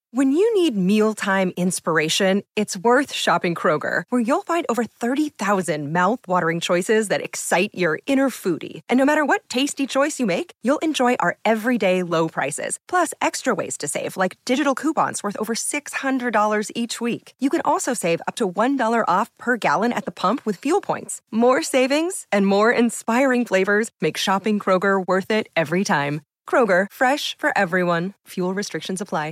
When you need mealtime inspiration, it's worth shopping Kroger, where you'll find over 30,000 mouth-watering choices that excite your inner foodie. And no matter what tasty choice you make, you'll enjoy our everyday low prices, plus extra ways to save, like digital coupons worth over $600 each week. You can also save up to $1 off per gallon at the pump with fuel points. More savings and more inspiring flavors make shopping Kroger worth it every time. Kroger, fresh for everyone. Fuel restrictions apply.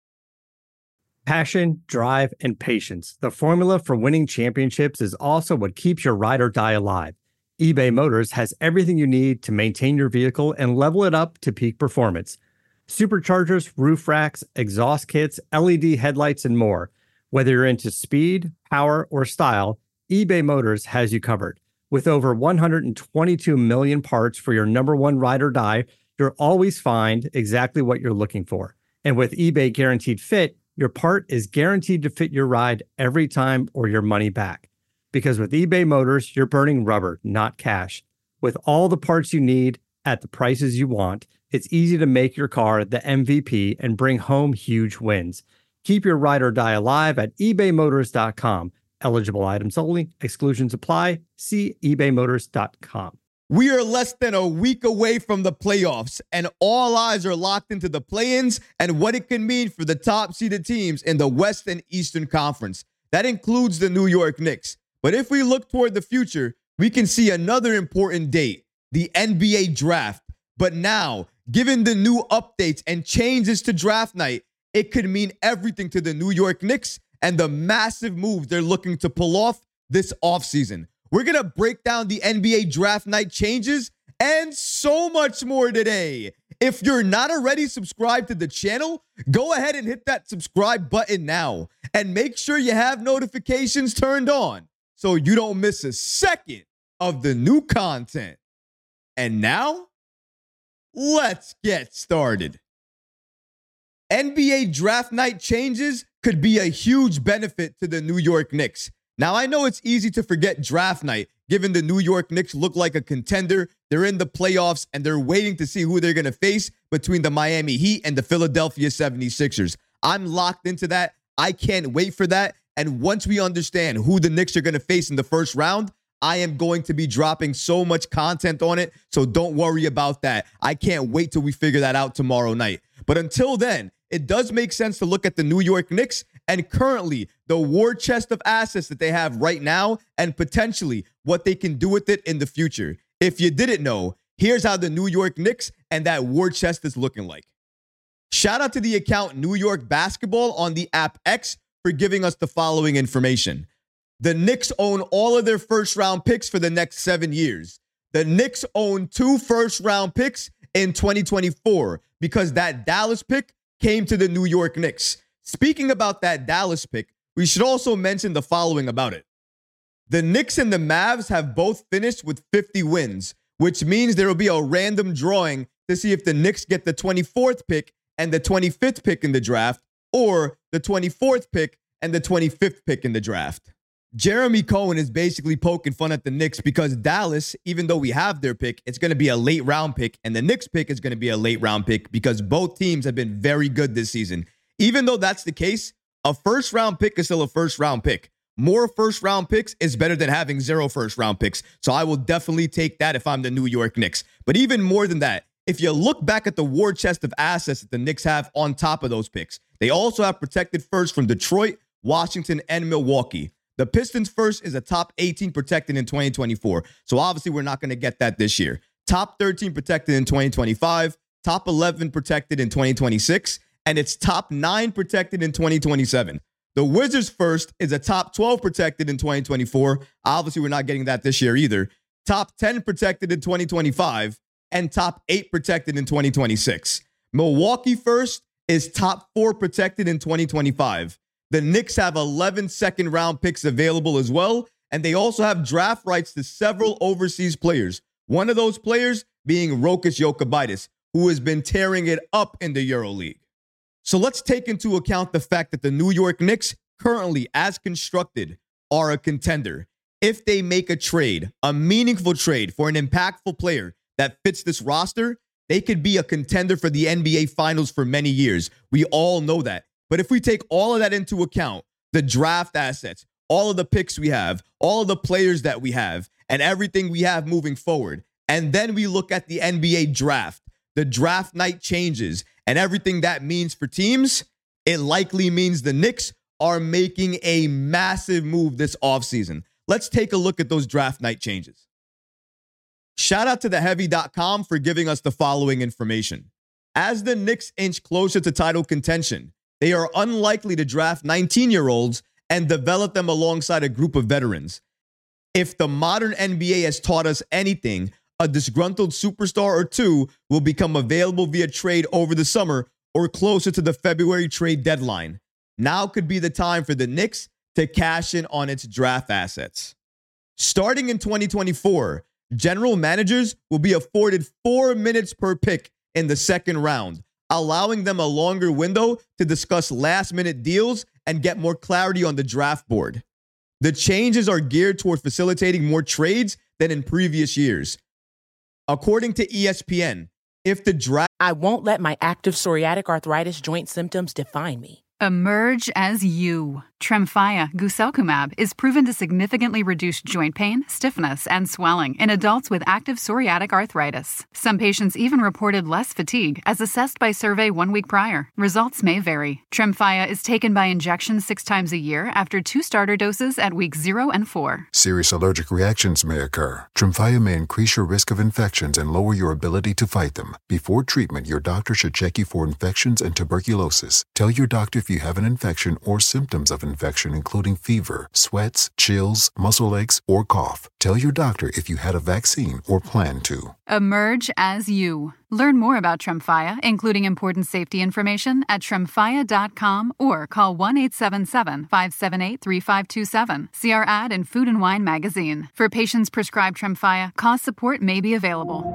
Passion, drive, and patience. The formula for winning championships is also what keeps your ride or die alive. eBay Motors has everything you need to maintain your vehicle and level it up to peak performance. Superchargers, roof racks, exhaust kits, LED headlights, and more. Whether you're into speed, power, or style, eBay Motors has you covered. With over 122 million parts for your number one ride or die, you'll always find exactly what you're looking for. And with eBay Guaranteed Fit, your part is guaranteed to fit your ride every time or your money back. Because with eBay Motors, you're burning rubber, not cash. With all the parts you need at the prices you want, it's easy to make your car the MVP and bring home huge wins. Keep your ride or die alive at ebaymotors.com. Eligible items only. Exclusions apply. See ebaymotors.com. We are less than a week away from the playoffs, and all eyes are locked into the play-ins and what it can mean for the top-seeded teams in the West and Eastern Conference. That includes the New York Knicks. But if we look toward the future, we can see another important date, the NBA Draft. But now, given the new updates and changes to draft night, it could mean everything to the New York Knicks and the massive move they're looking to pull off this offseason. We're going to break down the NBA draft night changes and so much more today. If you're not already subscribed to the channel, go ahead and hit that subscribe button now. And make sure you have notifications turned on so you don't miss a second of the new content. And now, let's get started. NBA draft night changes could be a huge benefit to the New York Knicks. Now, I know it's easy to forget draft night, given the New York Knicks look like a contender. They're in the playoffs, and they're waiting to see who they're going to face between the Miami Heat and the Philadelphia 76ers. I'm locked into that. I can't wait for that. And once we understand who the Knicks are going to face in the first round, I am going to be dropping so much content on it, so don't worry about that. I can't wait till we figure that out tomorrow night. But until then, it does make sense to look at the New York Knicks and currently the war chest of assets that they have right now and potentially what they can do with it in the future. If you didn't know, here's how the New York Knicks and that war chest is looking like. Shout out to the account New York Basketball on the app X for giving us the following information. The Knicks own all of their first-round picks for the next 7 years. The Knicks own 2 first-round picks in 2024 because that Dallas pick came to the New York Knicks. Speaking about that Dallas pick, we should also mention the following about it. The Knicks and the Mavs have both finished with 50 wins, which means there will be a random drawing to see if the Knicks get the 24th pick and the 25th pick in the draft, or the 24th pick and the 25th pick in the draft. Jeremy Cohen is basically poking fun at the Knicks because Dallas, even though we have their pick, it's going to be a late round pick, and the Knicks pick is going to be a late round pick because both teams have been very good this season. Even though that's the case, a first round pick is still a first round pick. More first round picks is better than having 0 first round picks. So I will definitely take that if I'm the New York Knicks. But even more than that, if you look back at the war chest of assets that the Knicks have on top of those picks, they also have protected first from Detroit, Washington, and Milwaukee. The Pistons first is a top 18 protected in 2024. So obviously we're not going to get that this year. Top 13 protected in 2025, top 11 protected in 2026, and it's top 9 protected in 2027. The Wizards first is a top 12 protected in 2024. Obviously we're not getting that this year either. Top 10 protected in 2025 and top 8 protected in 2026. Milwaukee first is top 4 protected in 2025. The Knicks have 11 second-round picks available as well, and they also have draft rights to several overseas players. One of those players being Rokas Jokubaitis, who has been tearing it up in the EuroLeague. So let's take into account the fact that the New York Knicks, currently as constructed, are a contender. If they make a trade, a meaningful trade for an impactful player that fits this roster, they could be a contender for the NBA Finals for many years. We all know that. But if we take all of that into account, the draft assets, all of the picks we have, all of the players that we have, and everything we have moving forward, and then we look at the NBA draft, the draft night changes, and everything that means for teams, it likely means the Knicks are making a massive move this offseason. Let's take a look at those draft night changes. Shout out to theheavy.com for giving us the following information. As the Knicks inch closer to title contention, they are unlikely to draft 19-year-olds and develop them alongside a group of veterans. If the modern NBA has taught us anything, a disgruntled superstar or two will become available via trade over the summer or closer to the February trade deadline. Now could be the time for the Knicks to cash in on its draft assets. Starting in 2024, general managers will be afforded 4 minutes per pick in the second round, allowing them a longer window to discuss last-minute deals and get more clarity on the draft board. The changes are geared toward facilitating more trades than in previous years. According to ESPN, if the draft... I won't let my active psoriatic arthritis joint symptoms define me. Emerge as you. Tremfya guselkumab is proven to significantly reduce joint pain, stiffness, and swelling in adults with active psoriatic arthritis. Some patients even reported less fatigue as assessed by survey 1 week prior. Results may vary. Tremfya is taken by injection 6 times a year after 2 starter doses at weeks 0 and 4. Serious allergic reactions may occur. Tremfya may increase your risk of infections and lower your ability to fight them. Before treatment, your doctor should check you for infections and tuberculosis. Tell your doctor if you have an infection or symptoms of infection, including fever, sweats, chills, muscle aches, or cough. Tell your doctor if you had a vaccine or plan to. Emerge as you. Learn more about Tremfya, including important safety information, at tremfya.com or call 1-877-578-3527. See our ad in Food & Wine magazine. For patients prescribed Tremfya, cost support may be available.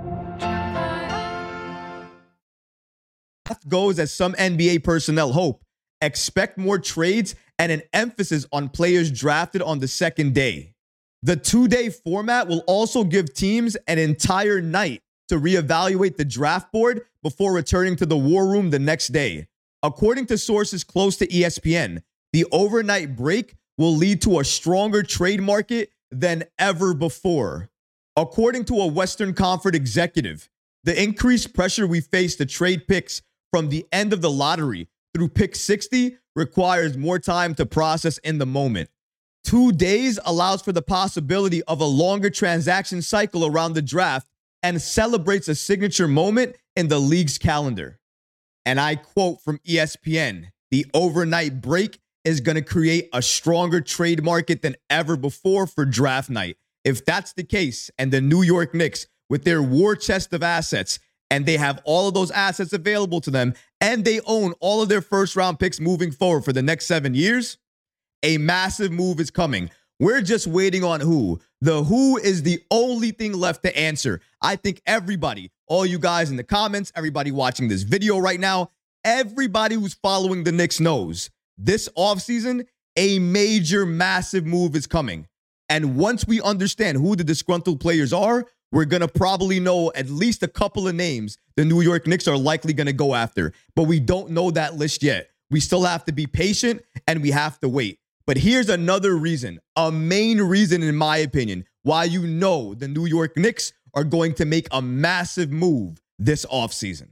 Goes as some NBA personnel hope. Expect more trades and an emphasis on players drafted on the second day. The 2-day format will also give teams an entire night to reevaluate the draft board before returning to the war room the next day. According to sources close to ESPN, the overnight break will lead to a stronger trade market than ever before. According to a Western Conference executive, the increased pressure we face to trade picks from the end of the lottery through pick 60 requires more time to process in the moment. 2 days allows for the possibility of a longer transaction cycle around the draft and celebrates a signature moment in the league's calendar. And I quote from ESPN, the overnight break is going to create a stronger trade market than ever before for draft night. If that's the case, and the New York Knicks, with their war chest of assets, and they have all of those assets available to them, and they own all of their first-round picks moving forward for the next 7 years, a massive move is coming. We're just waiting on who. The who is the only thing left to answer. I think everybody, all you guys in the comments, everybody watching this video right now, everybody who's following the Knicks knows this offseason, a major, massive move is coming. And once we understand who the disgruntled players are, we're going to probably know at least a couple of names the New York Knicks are likely going to go after. But we don't know that list yet. We still have to be patient and we have to wait. But here's another reason, a main reason in my opinion, why you know the New York Knicks are going to make a massive move this offseason.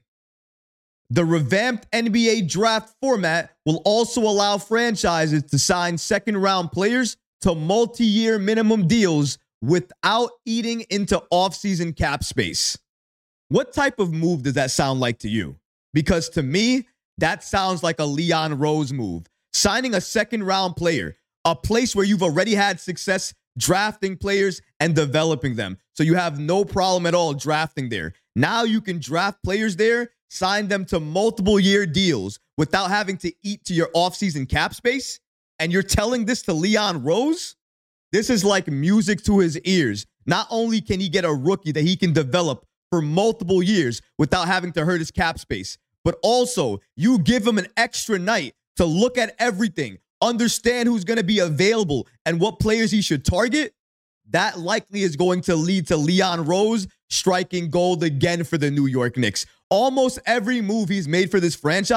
The revamped NBA draft format will also allow franchises to sign second-round players to multi-year minimum deals without eating into offseason cap space. What type of move does that sound like to you? Because to me, that sounds like a Leon Rose move. Signing a second-round player, a place where you've already had success drafting players and developing them. So you have no problem at all drafting there. Now you can draft players there, sign them to multiple-year deals without having to eat to your offseason cap space. And you're telling this to Leon Rose? This is like music to his ears. Not only can he get a rookie that he can develop for multiple years without having to hurt his cap space, but also you give him an extra night to look at everything, understand who's going to be available and what players he should target. That likely is going to lead to Leon Rose striking gold again for the New York Knicks. Almost every move he's made for this franchise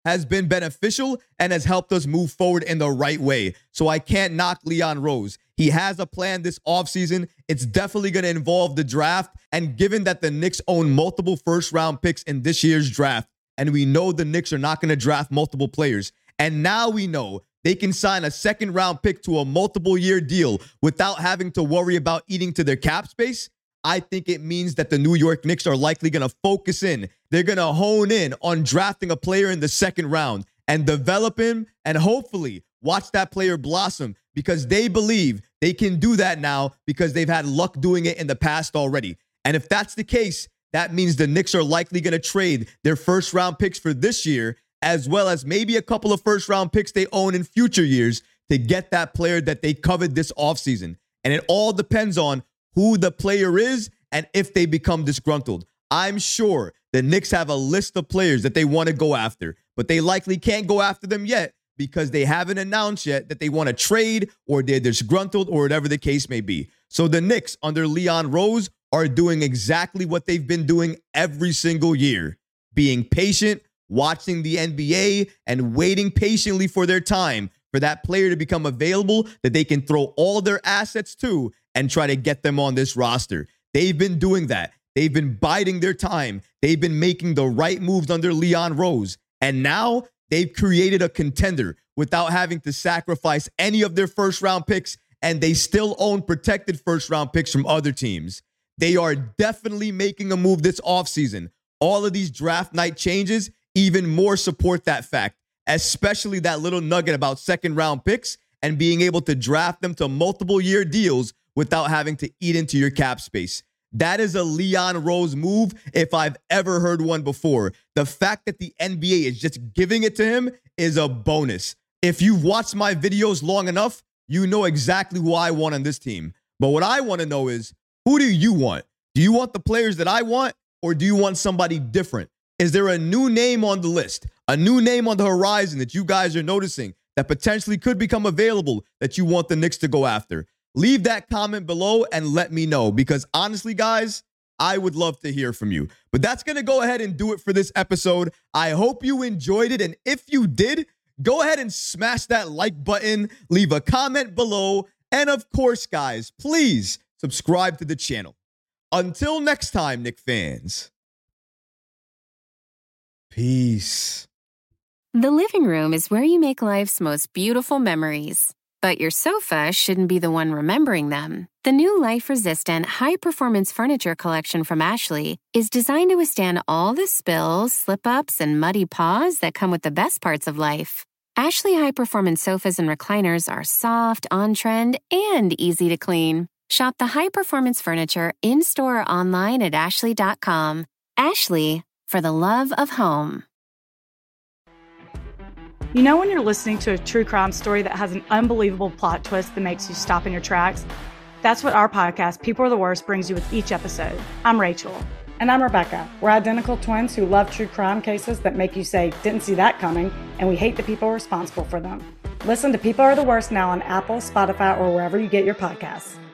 has been beneficial and has helped us move forward in the right way. So I can't knock Leon Rose. He has a plan this offseason. It's definitely going to involve the draft. And given that the Knicks own multiple first-round picks in this year's draft, and we know the Knicks are not going to draft multiple players, and now we know they can sign a second-round pick to a multiple-year deal without having to worry about eating to their cap space, I think it means that the New York Knicks are likely going to focus in. They're going to hone in on drafting a player in the second round and develop him and hopefully watch that player blossom, because they believe they can do that now because they've had luck doing it in the past already. And if that's the case, that means the Knicks are likely going to trade their first-round picks for this year, as well as maybe a couple of first-round picks they own in future years to get that player that they coveted this offseason. And it all depends on who the player is and if they become disgruntled. I'm sure the Knicks have a list of players that they want to go after, but they likely can't go after them yet because they haven't announced yet that they want to trade or they're disgruntled or whatever the case may be. So the Knicks under Leon Rose are doing exactly what they've been doing every single year, being patient, watching the NBA, and waiting patiently for their time for that player to become available that they can throw all their assets to and try to get them on this roster. They've been doing that. They've been biding their time. They've been making the right moves under Leon Rose. And now they've created a contender without having to sacrifice any of their first-round picks, and they still own protected first-round picks from other teams. They are definitely making a move this offseason. All of these draft night changes even more support that fact, especially that little nugget about second-round picks and being able to draft them to multiple-year deals without having to eat into your cap space. That is a Leon Rose move if I've ever heard one before. The fact that the NBA is just giving it to him is a bonus. If you've watched my videos long enough, you know exactly who I want on this team. But what I want to know is, who do you want? Do you want the players that I want, or do you want somebody different? Is there a new name on the list, a new name on the horizon that you guys are noticing that potentially could become available that you want the Knicks to go after? Leave that comment below and let me know, because honestly, guys, I would love to hear from you. But that's going to go ahead and do it for this episode. I hope you enjoyed it. And if you did, go ahead and smash that like button, leave a comment below. And of course, guys, please subscribe to the channel. Until next time, Knick fans. Peace. The living room is where you make life's most beautiful memories. But your sofa shouldn't be the one remembering them. The new life-resistant, high-performance furniture collection from Ashley is designed to withstand all the spills, slip-ups, and muddy paws that come with the best parts of life. Ashley high-performance sofas and recliners are soft, on-trend, and easy to clean. Shop the high-performance furniture in-store or online at ashley.com. Ashley, for the love of home. You know when you're listening to a true crime story that has an unbelievable plot twist that makes you stop in your tracks? That's what our podcast, People Are the Worst, brings you with each episode. I'm Rachel. And I'm Rebecca. We're identical twins who love true crime cases that make you say, didn't see that coming, and we hate the people responsible for them. Listen to People Are the Worst now on Apple, Spotify, or wherever you get your podcasts.